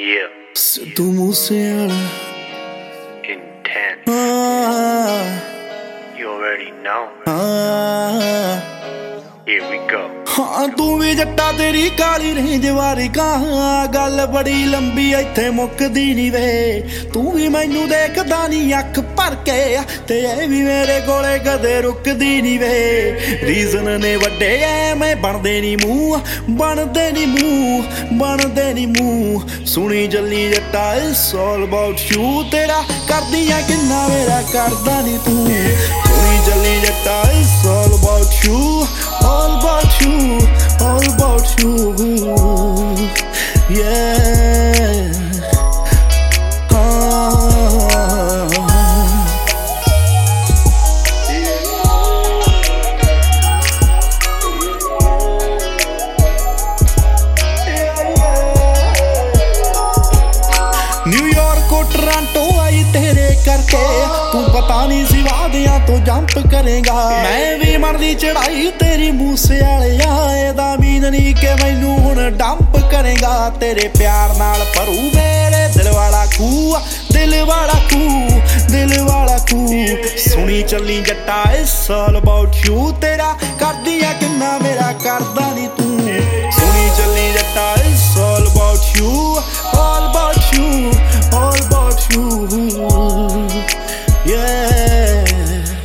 Yeah. Sidhu Moosewala Intense. You already know. Here we go. ਹਾਂ ਤੂੰ ਵੀ ਜੱਟਾ ਤੇਰੀ ਕਾਲੀ ਰੇਂਜ ਵਾਰੀ ਕਹਾਂ ਗੱਲ ਬੜੀ ਲੰਬੀ ਇੱਥੇ ਮੁੱਕਦੀ ਨੀ ਵੇ ਤੂੰ ਵੀ ਮੈਨੂੰ ਦੇਖਦਾ ਨੀ ਅੱਖ ਭਰ ਕੇ ਤੇ ਇਹ ਵੀ ਮੇਰੇ ਕੋਲੇ ਕਦੇ ਰੁਕਦੀ ਨੀ ਵੇ ਰੀਜ਼ਨ ਨੇ ਵੱਡੇ ਐਵੇਂ ਬਣਦੇ ਨੀ ਮੂੰਹ ਬਣਦੇ ਨੀ ਮੂੰਹ ਸੁਣੀ ਜੱਲੀ ਜੱਟਾ it's all about you ਤੇਰਾ ਕਰਦੀਆਂ ਕਿੰਨਾ ਮੇਰਾ ਕਰਦਾ ਨੀ ਤੂੰ ਸੁਣੀ ਜੱਲੀ ਜੱਟਾ it's all about you all about you yeah New York Toronto आई तेरे करके तू पता नहीं सी वादियां तो जंप करेगा मैं भी मरदी चढ़ाई तेरी मूसे वाले दा मीन नहीं के मैनू हुण डंप करेगा तेरे प्यार नाल भरू मेरे दिल वाला खूह सुनी चली जट्टा it's all about you तेरा करदियां किन्ना मेरा करदा नी तू सुनी चली जट्टा it's all about you yeah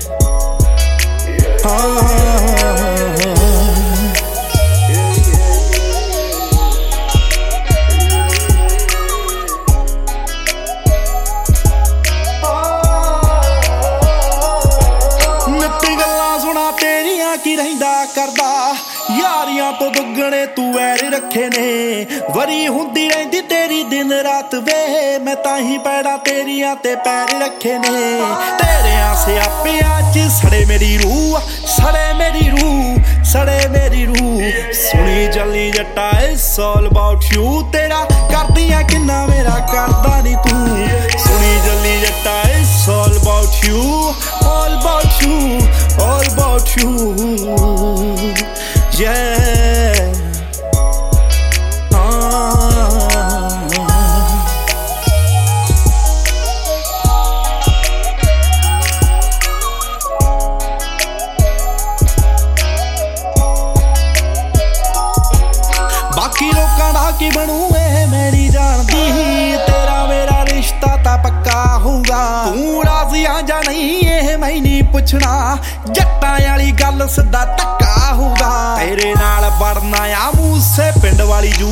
तेरिया की रहिंदा करदा यारियां तो दुगने तू वैर रखे ने वरी हुंदी रहिंदी तेरी दिन रात वे मैं ताही पैड़ा तेरिया ते पैर रखे ने तेरे आसे आपे आज सड़े मेरी रूह सुनी जली जट्टा it's all about you तेरा करदियां किन्ना मेरा करदा नी तू सुनी जली जट्टा it's all about you yeah बाकी लोकां दा की बनू मेरी जानदी तेरा मेरा रिश्ता ता पक्का होगा तू राज़ी आ जा नहीं ये मैं नहीं पुछना जट्टां वाली गल सिद्धा धक्का होगा तेरे नाल बढ़ना आ मूसे पिंड वाली जू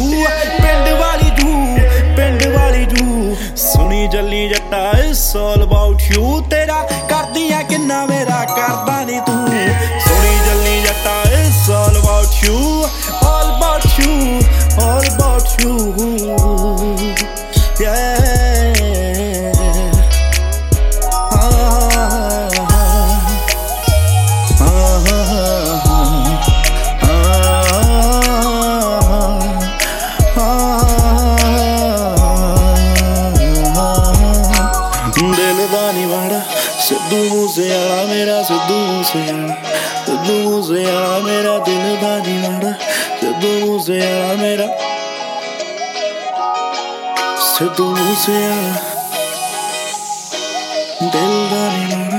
सुनी जली जट्टा it's all about you तेरा करदियां किन्ना मेरा करदा नी तू सुनी जली जट्टा it's all about you yeah दिल दा नी वाड़ा सिद्धू मूसेवाला मेरा सिद्धू मूसेवाला मेरा दिल दा नी वाड़ा सिद्धू मूसेवाला मेरा सिद्धू मूसेवाला दिल दा नी वाड़ा